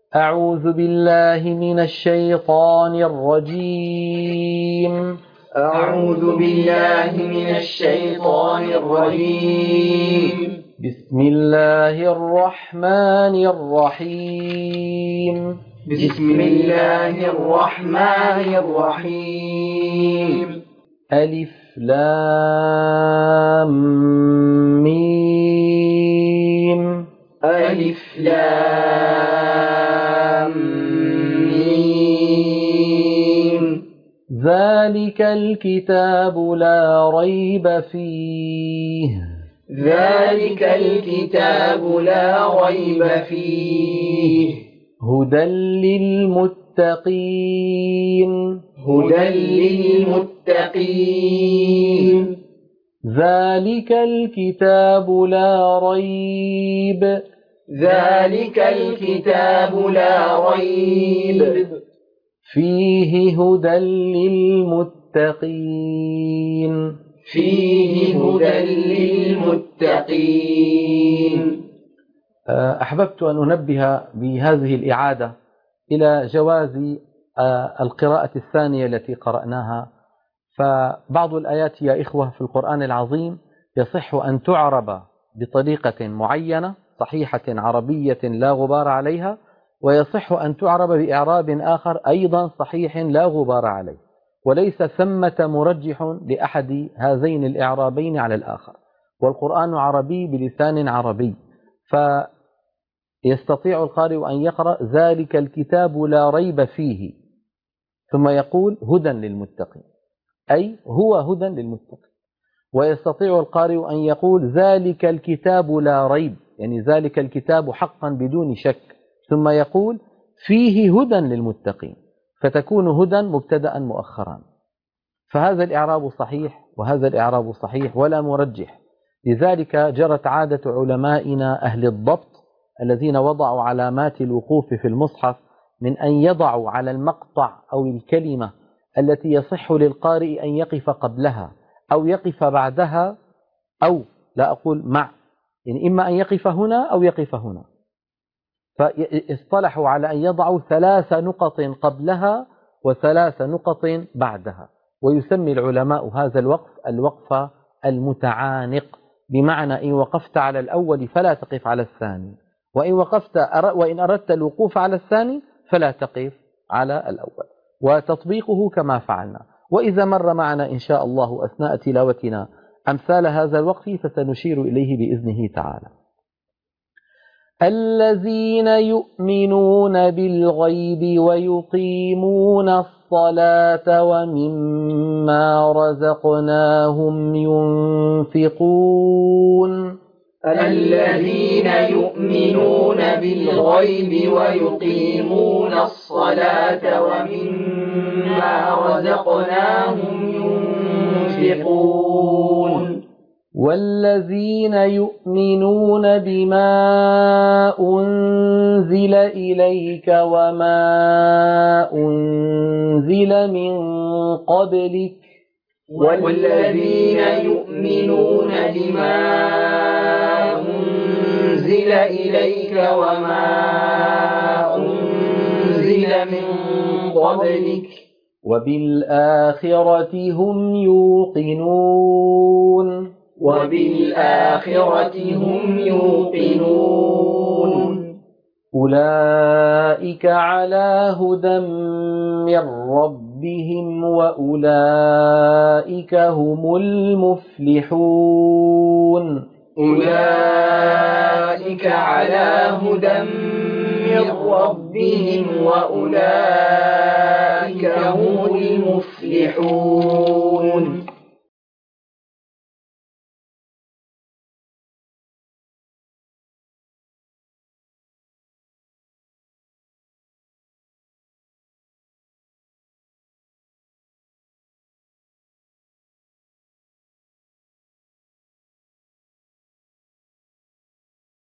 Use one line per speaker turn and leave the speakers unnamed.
أعوذ بالله من الشيطان الرجيم.
أعوذ بالله من الشيطان الرجيم.
بسم الله الرحمن الرحيم.
بسم الله الرحمن الرحيم.
ألف لام ميم.
ألف لام ميم.
ذلك الكتاب لا ريب فيه.
ذلك الكتاب لا ريب فيه.
هدى للمتقين.
هدى للمتقين.
ذلك الكتاب لا ريب.
ذلك الكتاب لا ريب
فيه هدى للمتقين.
فيه هدى للمتقين.
أحببت أن أنبه بهذه الإعادة إلى جواز القراءة الثانية التي قرأناها. فبعض الآيات يا إخوة في القرآن العظيم يصح أن تعرب بطريقة معينة صحيحة عربية لا غبار عليها، ويصح أن تعرب بإعراب آخر أيضا صحيح لا غبار عليه، وليس ثمة مرجح لأحد هذين الإعرابين على الآخر، والقرآن عربي بلسان عربي، فيستطيع القارئ أن يقرأ ذلك الكتاب لا ريب فيه ثم يقول هدى للمتقين، أي هو هدى للمتقين. ويستطيع القارئ أن يقول ذلك الكتاب لا ريب، يعني ذلك الكتاب حقا بدون شك، ثم يقول فيه هدى للمتقين، فتكون هدى مبتدأ مؤخرا. فهذا الإعراب صحيح وهذا الإعراب صحيح ولا مرجح. لذلك جرت عادة علمائنا أهل الضبط الذين وضعوا علامات الوقوف في المصحف من أن يضعوا على المقطع أو الكلمة التي يصح للقارئ أن يقف قبلها أو يقف بعدها، أو لا أقول مع، يعني إما أن يقف هنا أو يقف هنا، فاصطلحوا على أن يضعوا 3 نقط قبلها و3 نقط بعدها، ويسمي العلماء هذا الوقف الوقف المتعانق، بمعنى إن وقفت على الأول فلا تقف على الثاني، وإن أردت الوقوف على الثاني فلا تقف على الأول، وتطبيقه كما فعلنا. وإذا مر معنا إن شاء الله أثناء تلاوتنا أمثال هذا الوقف فسنشير إليه بإذنه تعالى. الذين يؤمنون بالغيب ويقيمون الصلاة ومما رزقناهم ينفقون.
الذين يؤمنون بالغيب ويقيمون الصلاة ومما رزقناهم ينفقون.
والذين يؤمنون بما أنزل إليك وما أنزل من قبلك.
والذين يؤمنون بما أنزل إليك وما أنزل من قبلك
وبالآخرة هم يوقنون.
وبالآخرة هم يوقنون.
أولئك على هدى من ربهم وأولئك هم المفلحون.
أولئك على هدى من ربهم وأولئك هم المفلحون.